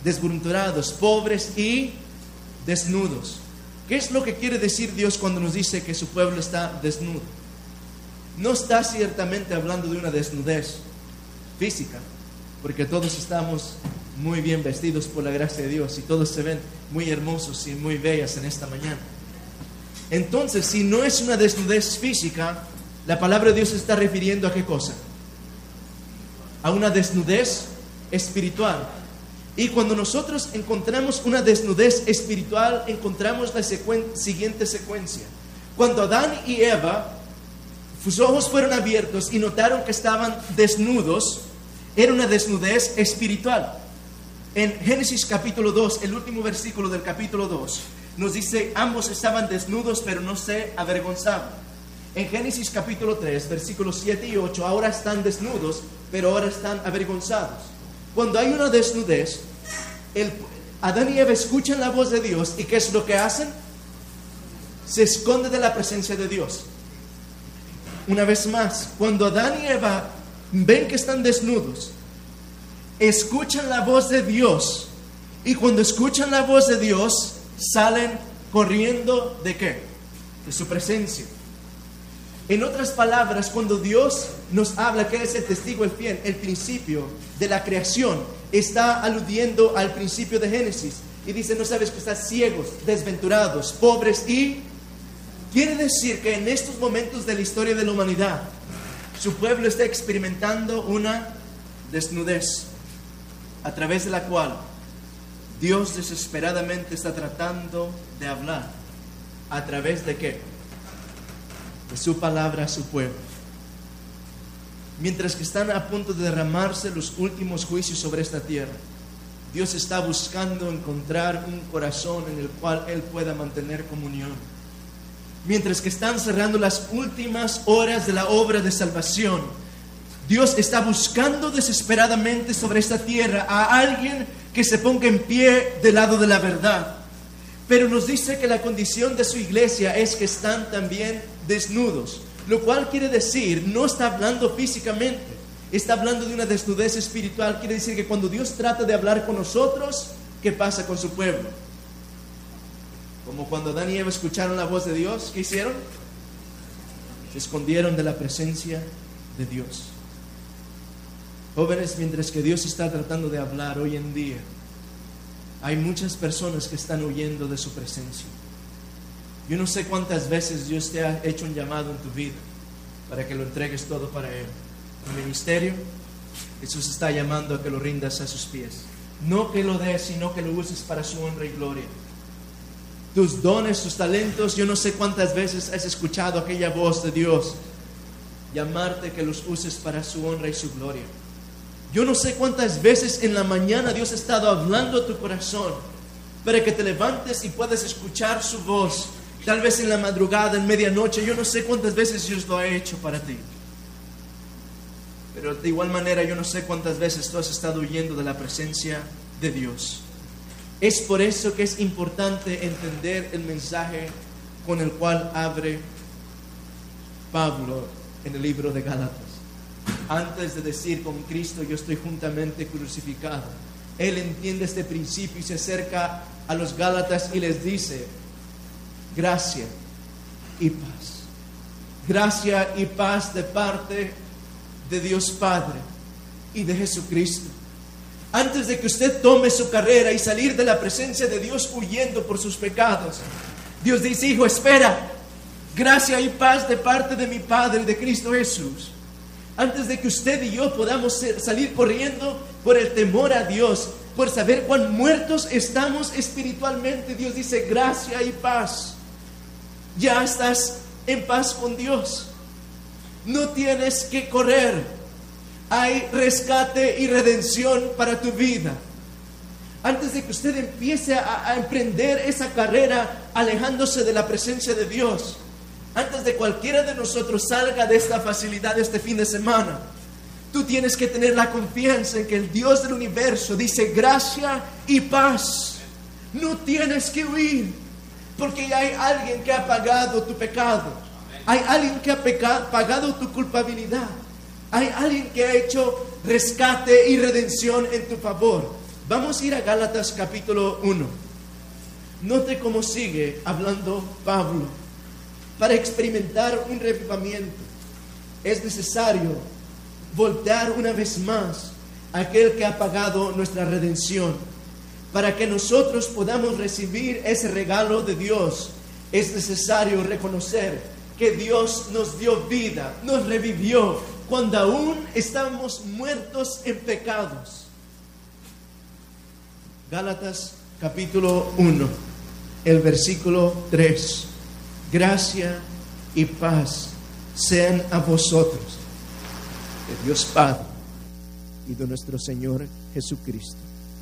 desventurado, pobres y desnudos. ¿Qué es lo que quiere decir Dios cuando nos dice que su pueblo está desnudo? No está ciertamente hablando de una desnudez física, porque todos estamos muy bien vestidos por la gracia de Dios y todos se ven muy hermosos y muy bellas en esta mañana. Entonces, si no es una desnudez física, la palabra de Dios se está refiriendo ¿a qué cosa? A una desnudez espiritual. Y cuando nosotros encontramos una desnudez espiritual, encontramos la siguiente secuencia. Cuando Adán y Eva, sus ojos fueron abiertos y notaron que estaban desnudos, era una desnudez espiritual. En Génesis capítulo 2, el último versículo del capítulo 2, nos dice, ambos estaban desnudos, pero no se avergonzaban. En Génesis capítulo 3, versículos 7 y 8, ahora están desnudos, pero ahora están avergonzados. Cuando hay una desnudez, Adán y Eva escuchan la voz de Dios, ¿y qué es lo que hacen? Se esconden de la presencia de Dios. Una vez más, cuando Adán y Eva ven que están desnudos, escuchan la voz de Dios, y cuando escuchan la voz de Dios, salen corriendo ¿de qué? De su presencia. En otras palabras, cuando Dios nos habla que Él es el testigo el fiel, el principio de la creación, está aludiendo al principio de Génesis. Y dice, no sabes que estás ciegos, desventurados, pobres y... Quiere decir que en estos momentos de la historia de la humanidad, su pueblo está experimentando una desnudez, a través de la cual Dios desesperadamente está tratando de hablar. ¿A través de qué? De su palabra a su pueblo. Mientras que están a punto de derramarse los últimos juicios sobre esta tierra, Dios está buscando encontrar un corazón en el cual Él pueda mantener comunión. Mientras que están cerrando las últimas horas de la obra de salvación, Dios está buscando desesperadamente sobre esta tierra a alguien que se ponga en pie del lado de la verdad. Pero nos dice que la condición de su iglesia es que están también desnudos, lo cual quiere decir, no está hablando físicamente, está hablando de una desnudez espiritual. Quiere decir que cuando Dios trata de hablar con nosotros, ¿qué pasa con su pueblo? Como cuando Adán y Eva escucharon la voz de Dios, ¿qué hicieron? Se escondieron de la presencia de Dios. Jóvenes, mientras que Dios está tratando de hablar hoy en día, hay muchas personas que están huyendo de su presencia. Yo no sé cuántas veces Dios te ha hecho un llamado en tu vida para que lo entregues todo para Él. Tu ministerio, Jesús está llamando a que lo rindas a sus pies. No que lo des, sino que lo uses para su honra y gloria. Tus dones, tus talentos, yo no sé cuántas veces has escuchado aquella voz de Dios llamarte que los uses para su honra y su gloria. Yo no sé cuántas veces en la mañana Dios ha estado hablando a tu corazón para que te levantes y puedas escuchar su voz. Tal vez en la madrugada, en medianoche, yo no sé cuántas veces Dios lo ha hecho para ti. Pero de igual manera yo no sé cuántas veces tú has estado huyendo de la presencia de Dios. Es por eso que es importante entender el mensaje con el cual abre Pablo en el libro de Gálatas. Antes de decir con Cristo yo estoy juntamente crucificado, él entiende este principio y se acerca a los Gálatas y les dice: gracia y paz. Gracia y paz de parte de Dios Padre y de Jesucristo. Antes de que usted tome su carrera y salir de la presencia de Dios huyendo por sus pecados, Dios dice: hijo, espera. Gracia y paz de parte de mi Padre y de Cristo Jesús. Antes de que usted y yo podamos salir corriendo por el temor a Dios, por saber cuán muertos estamos espiritualmente, Dios dice: gracia y paz. Ya estás en paz con Dios. No tienes que correr. Hay rescate y redención para tu vida. Antes de que usted empiece a emprender esa carrera alejándose de la presencia de Dios, antes de cualquiera de nosotros salga de esta facilidad este fin de semana, tú tienes que tener la confianza en que el Dios del universo dice gracia y paz. No tienes que huir, porque ya hay alguien que ha pagado tu pecado. Hay alguien que ha pagado tu culpabilidad. Hay alguien que ha hecho rescate y redención en tu favor. Vamos a ir a Gálatas capítulo 1. Note cómo sigue hablando Pablo. Para experimentar un revivamiento es necesario voltear una vez más a aquel que ha pagado nuestra redención. Para que nosotros podamos recibir ese regalo de Dios, es necesario reconocer que Dios nos dio vida, nos revivió cuando aún estábamos muertos en pecados. Gálatas capítulo 1, el versículo 3. Gracia y paz sean a vosotros, de Dios Padre y de nuestro Señor Jesucristo,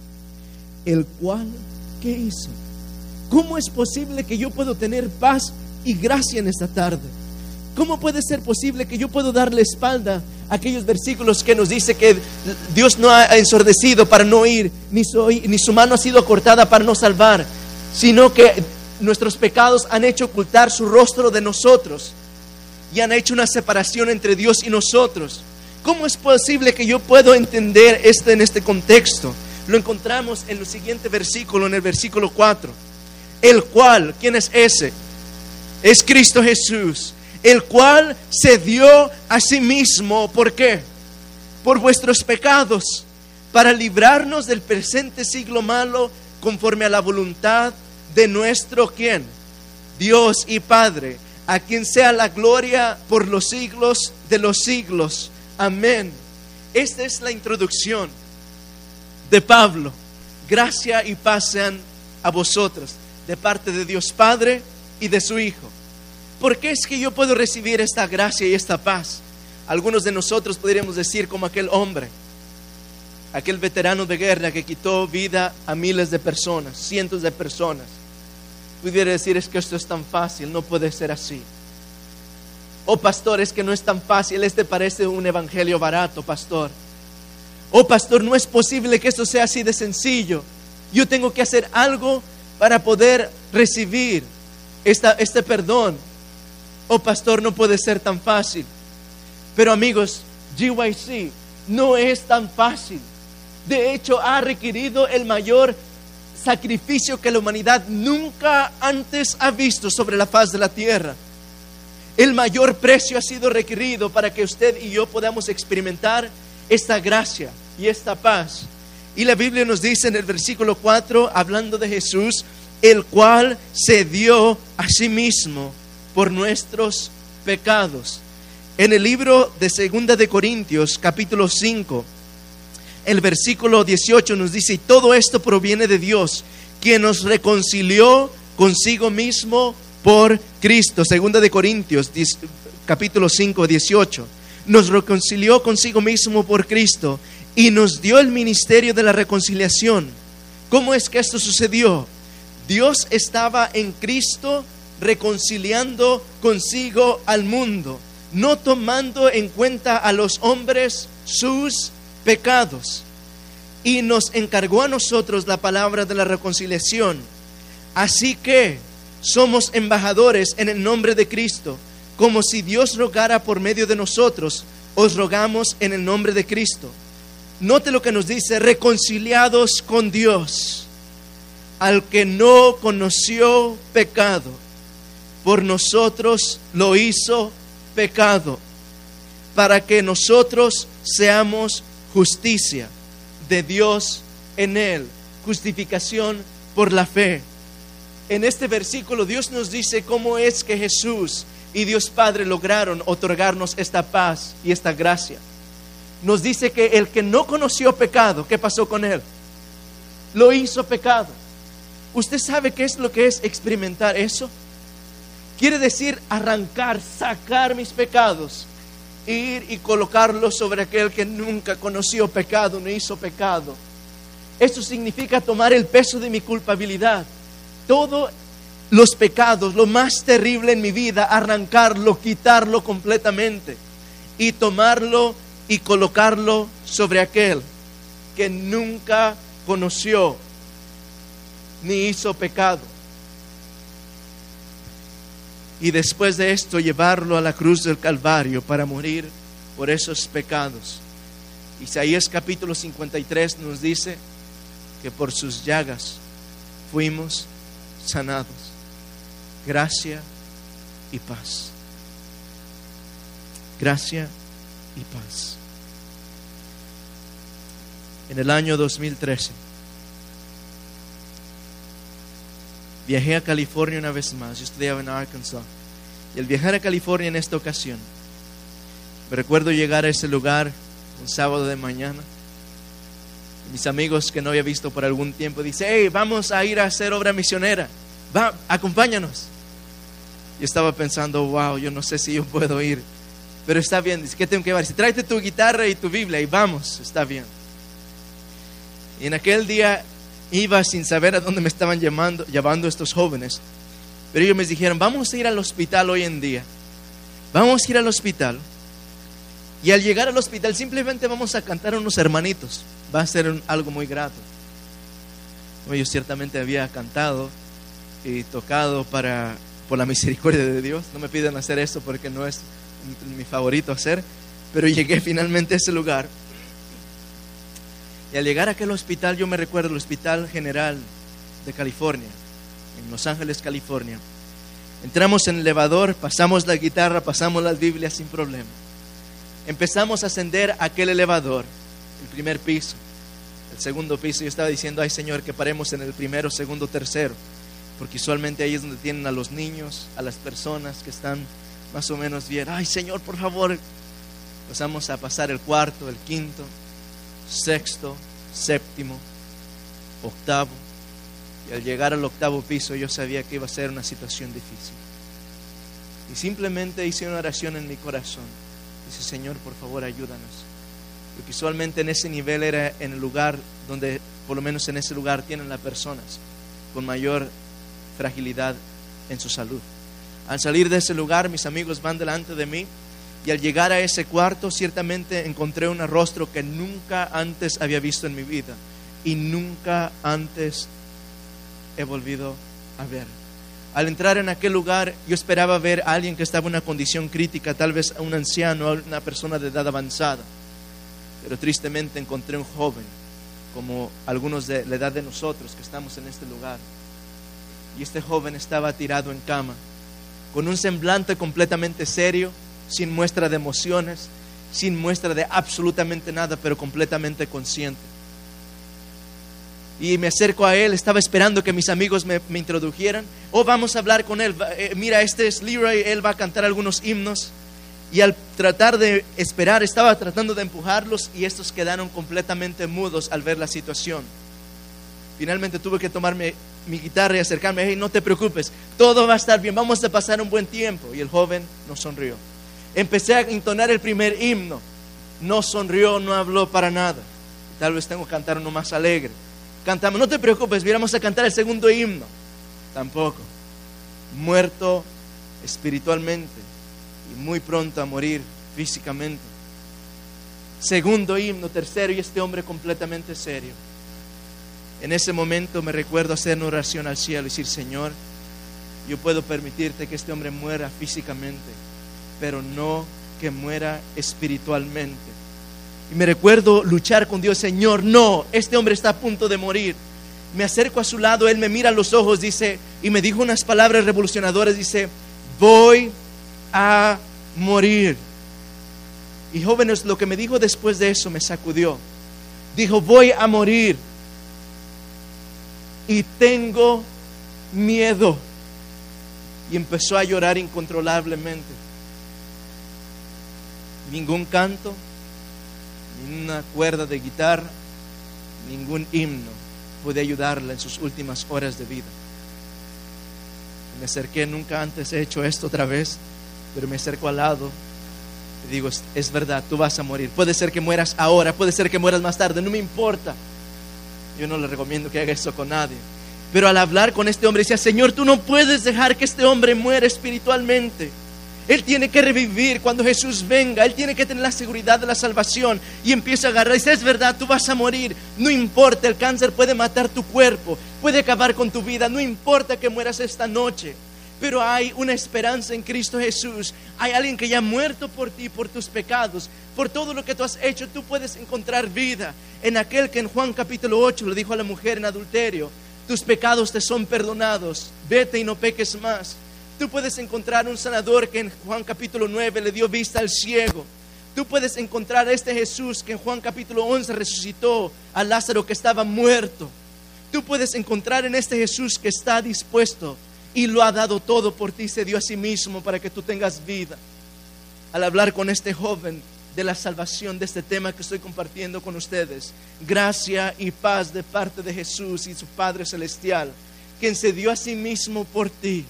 el cual, ¿qué hizo? ¿Cómo es posible que yo puedo tener paz y gracia en esta tarde? ¿Cómo puede ser posible que yo puedo darle espalda a aquellos versículos que nos dice que Dios no ha ensordecido para no oír, ni su mano ha sido acortada para no salvar, sino que nuestros pecados han hecho ocultar su rostro de nosotros y han hecho una separación entre Dios y nosotros? ¿Cómo es posible que yo puedo entender esto en este contexto? Lo encontramos en el siguiente versículo, en el versículo 4. El cual, ¿quién es ese? Es Cristo Jesús, el cual se dio a sí mismo. ¿Por qué? Por vuestros pecados, para librarnos del presente siglo malo, conforme a la voluntad de nuestro, ¿quién? Dios y Padre, a quien sea la gloria por los siglos de los siglos. Amén. Esta es la introducción de Pablo. Gracia y paz sean a vosotros, de parte de Dios Padre y de su Hijo. ¿Por qué es que yo puedo recibir esta gracia y esta paz? Algunos de nosotros podríamos decir como aquel hombre, aquel veterano de guerra que quitó vida a miles de personas, cientos de personas. Pudiera decir, es que esto es tan fácil, no puede ser así. Oh pastor, es que no es tan fácil, este parece un evangelio barato, pastor. Oh pastor, no es posible que esto sea así de sencillo. Yo tengo que hacer algo para poder recibir este perdón. Oh pastor, no puede ser tan fácil. Pero amigos, GYC no es tan fácil. De hecho, ha requerido el mayor sacrificio que la humanidad nunca antes ha visto sobre la faz de la tierra. El mayor precio ha sido requerido para que usted y yo podamos experimentar esta gracia y esta paz. Y la Biblia nos dice en el versículo 4, hablando de Jesús, el cual se dio a sí mismo por nuestros pecados. En el libro de 2 de Corintios, capítulo 5, el versículo 18 nos dice: y todo esto proviene de Dios, quien nos reconcilió consigo mismo por Cristo. 2 de Corintios, capítulo 5, 18. Nos reconcilió consigo mismo por Cristo y nos dio el ministerio de la reconciliación. ¿Cómo es que esto sucedió? Dios estaba en Cristo reconciliando consigo al mundo, no tomando en cuenta a los hombres sus pecados, y nos encargó a nosotros la palabra de la reconciliación. Así que somos embajadores en el nombre de Cristo, como si Dios rogara por medio de nosotros. Os rogamos en el nombre de Cristo. Note lo que nos dice: reconciliados con Dios, al que no conoció pecado, por nosotros lo hizo pecado, para que nosotros seamos justicia de Dios en él. Justificación por la fe. En este versículo Dios nos dice cómo es que Jesús y Dios Padre lograron otorgarnos esta paz y esta gracia. Nos dice que el que no conoció pecado, ¿qué pasó con él? Lo hizo pecado. ¿Usted sabe qué es lo que es experimentar eso? Quiere decir arrancar, sacar mis pecados, ir y colocarlos sobre aquel que nunca conoció pecado, no hizo pecado. Esto significa tomar el peso de mi culpabilidad, todos los pecados, lo más terrible en mi vida, arrancarlo, quitarlo completamente y tomarlo y colocarlo sobre aquel que nunca conoció ni hizo pecado. Y después de esto llevarlo a la cruz del Calvario para morir por esos pecados. Isaías capítulo 53 nos dice que por sus llagas fuimos sanados. Gracia y paz. Gracia y paz. En el año 2013 viajé a California una vez más. Yo estudiaba en Arkansas. Y al viajar a California en esta ocasión, me recuerdo llegar a ese lugar un sábado de mañana. Y mis amigos que no había visto por algún tiempo dicen: hey, vamos a ir a hacer obra misionera. Acompáñanos. Yo estaba pensando: wow, yo no sé si yo puedo ir. Pero está bien. Dice: ¿qué tengo que llevar? Dice: tráete tu guitarra y tu Biblia y vamos. Está bien. Y en aquel día iba sin saber a dónde me estaban llevando estos jóvenes. Pero ellos me dijeron: vamos a ir al hospital hoy en día. Vamos a ir al hospital. Y al llegar al hospital simplemente vamos a cantar a unos hermanitos. Va a ser algo muy grato. Yo ciertamente había cantado y tocado por la misericordia de Dios. No me piden hacer eso porque no es mi favorito hacer. Pero llegué finalmente a ese lugar. Y al llegar a aquel hospital, yo me recuerdo el Hospital General de California, en Los Ángeles, California. Entramos en el elevador, pasamos la guitarra, pasamos las Biblias sin problema. Empezamos a ascender aquel elevador, el primer piso, el segundo piso. Yo estaba diciendo: ay Señor, que paremos en el primero, segundo, tercero, porque usualmente ahí es donde tienen a los niños, a las personas que están más o menos bien. Ay Señor, por favor. Pasamos a pasar el cuarto, el quinto, sexto, séptimo, octavo. Y al llegar al octavo piso yo sabía que iba a ser una situación difícil. Y simplemente hice una oración en mi corazón. Dice: Señor, por favor, ayúdanos. Porque usualmente en ese nivel era en el lugar donde, por lo menos en ese lugar, tienen las personas con mayor fragilidad en su salud. Al salir de ese lugar, mis amigos van delante de mí. Y al llegar a ese cuarto, ciertamente encontré un rostro que nunca antes había visto en mi vida. Y nunca antes he volvido a ver. Al entrar en aquel lugar, yo esperaba ver a alguien que estaba en una condición crítica, tal vez a un anciano, a una persona de edad avanzada. Pero tristemente encontré un joven, como algunos de la edad de nosotros que estamos en este lugar. Y este joven estaba tirado en cama, con un semblante completamente serio, sin muestra de emociones, sin muestra de absolutamente nada, pero completamente consciente. Y me acerco a él, estaba esperando que mis amigos me introdujeran. Vamos a hablar con él. Mira, este es Leroy, él va a cantar algunos himnos. Y al tratar de esperar, estaba tratando de empujarlos y estos quedaron completamente mudos al ver la situación. Finalmente tuve que tomarme mi guitarra y acercarme. Hey, no te preocupes, todo va a estar bien, vamos a pasar un buen tiempo. Y el joven no sonrió. Empecé a entonar el primer himno. No sonrió, no habló para nada. Tal vez tengo que cantar uno más alegre. Cantamos: no te preocupes, vamos a cantar el segundo himno. Tampoco. Muerto espiritualmente y muy pronto a morir físicamente. Segundo himno, tercero, y este hombre completamente serio. En ese momento me recuerdo hacer una oración al cielo y decir: Señor, yo puedo permitirte que este hombre muera físicamente, pero no que muera espiritualmente. Y me recuerdo luchar con Dios: Señor, no, este hombre está a punto de morir. Me acerco a su lado, él me mira a los ojos, dice, y me dijo unas palabras revolucionadoras, dice: voy a morir. Y jóvenes, lo que me dijo después de eso me sacudió. Dijo: voy a morir y tengo miedo. Y empezó a llorar incontrolablemente. Ningún canto, ninguna cuerda de guitarra, ningún himno pude ayudarle en sus últimas horas de vida. Me acerqué, nunca antes he hecho esto otra vez, pero me acerco al lado y digo: es verdad, tú vas a morir. Puede ser que mueras ahora, puede ser que mueras más tarde, no me importa. Yo no le recomiendo que haga eso con nadie. Pero al hablar con este hombre decía: Señor, tú no puedes dejar que este hombre muera espiritualmente. Él tiene que revivir cuando Jesús venga. Él tiene que tener la seguridad de la salvación. Y empieza a agarrar y dice: es verdad, tú vas a morir. No importa, el cáncer puede matar tu cuerpo, puede acabar con tu vida. No importa que mueras esta noche, pero hay una esperanza en Cristo Jesús. Hay alguien que ya ha muerto por ti, por tus pecados, Por todo lo que tú has hecho, tú puedes encontrar vida en aquel que en Juan capítulo 8 le dijo a la mujer en adulterio: tus pecados te son perdonados, vete y no peques más. Tú puedes encontrar un sanador que en Juan capítulo 9 le dio vista al ciego. Tú puedes encontrar a este Jesús que en Juan capítulo 11 resucitó a Lázaro que estaba muerto. Tú puedes encontrar en este Jesús que está dispuesto y lo ha dado todo por ti, se dio a sí mismo para que tú tengas vida. Al hablar con este joven de la salvación, de este tema que estoy compartiendo con ustedes, gracia y paz de parte de Jesús y su Padre Celestial, quien se dio a sí mismo por ti.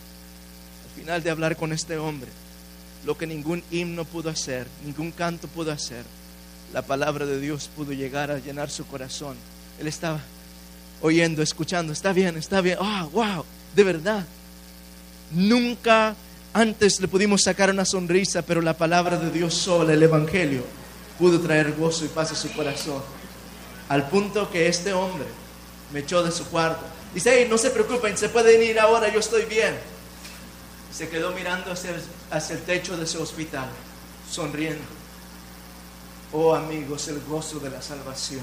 Al final de hablar con este hombre, lo que ningún himno pudo hacer, ningún canto pudo hacer, la palabra de Dios pudo llegar a llenar su corazón. Él estaba oyendo, escuchando, está bien, wow, de verdad. Nunca antes le pudimos sacar una sonrisa, pero la palabra de Dios sola, el Evangelio, pudo traer gozo y paz a su corazón. Al punto que este hombre me echó de su cuarto. Dice: hey, no se preocupen, se pueden ir ahora, yo estoy bien. Se quedó mirando hacia el techo de su hospital, sonriendo. Oh amigos, el gozo de la salvación,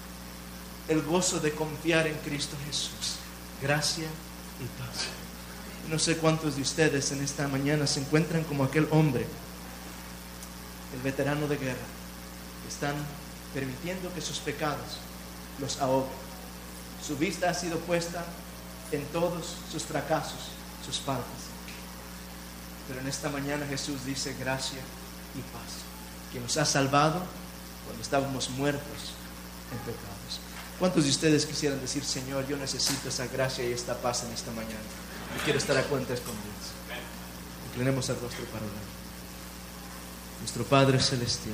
el gozo de confiar en Cristo Jesús, gracia y paz. No sé cuántos de ustedes en esta mañana se encuentran como aquel hombre, el veterano de guerra, que están permitiendo que sus pecados los ahoguen. Su vista ha sido puesta en todos sus fracasos, sus faltas. Pero en esta mañana Jesús dice: gracia y paz, que nos ha salvado cuando estábamos muertos en pecados. ¿Cuántos de ustedes quisieran decir: Señor, yo necesito esa gracia y esta paz en esta mañana? Yo quiero estar a cuentas con Dios. Inclinemos el rostro para orar. Nuestro Padre Celestial,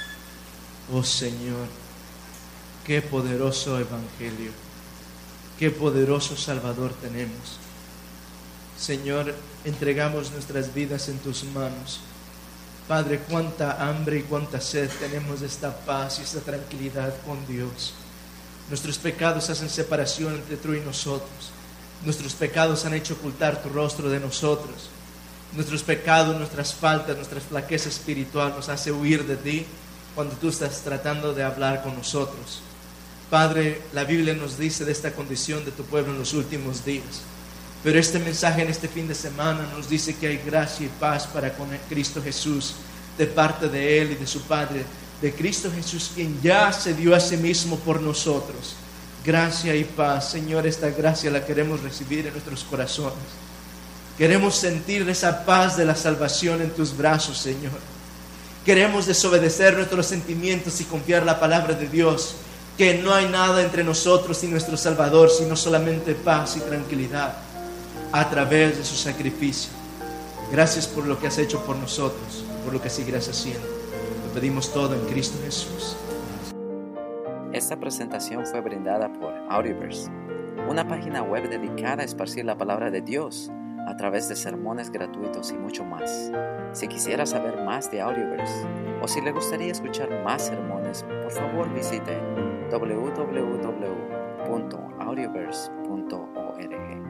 oh Señor, qué poderoso evangelio, qué poderoso Salvador tenemos. Señor, entregamos nuestras vidas en tus manos. Padre, cuánta hambre y cuánta sed tenemos de esta paz y esta tranquilidad con Dios. Nuestros pecados hacen separación entre tú y nosotros. Nuestros pecados han hecho ocultar tu rostro de nosotros. Nuestros pecados, nuestras faltas, nuestra flaqueza espiritual nos hace huir de ti cuando tú estás tratando de hablar con nosotros. Padre, la Biblia nos dice de esta condición de tu pueblo en los últimos días. Pero este mensaje en este fin de semana nos dice que hay gracia y paz para con Cristo Jesús, de parte de Él y de su Padre, de Cristo Jesús, quien ya se dio a sí mismo por nosotros. Gracia y paz, Señor, esta gracia la queremos recibir en nuestros corazones. Queremos sentir esa paz de la salvación en tus brazos, Señor. Queremos desobedecer nuestros sentimientos y confiar la palabra de Dios, que no hay nada entre nosotros y nuestro Salvador, sino solamente paz y tranquilidad a través de su sacrificio. Gracias por lo que has hecho por nosotros, por lo que seguirás haciendo. Lo pedimos todo en Cristo Jesús. Esta presentación fue brindada por Audioverse, una página web dedicada a esparcir la palabra de Dios a través de sermones gratuitos y mucho más. Si quisiera saber más de Audioverse o si le gustaría escuchar más sermones, por favor visite www.audioverse.org.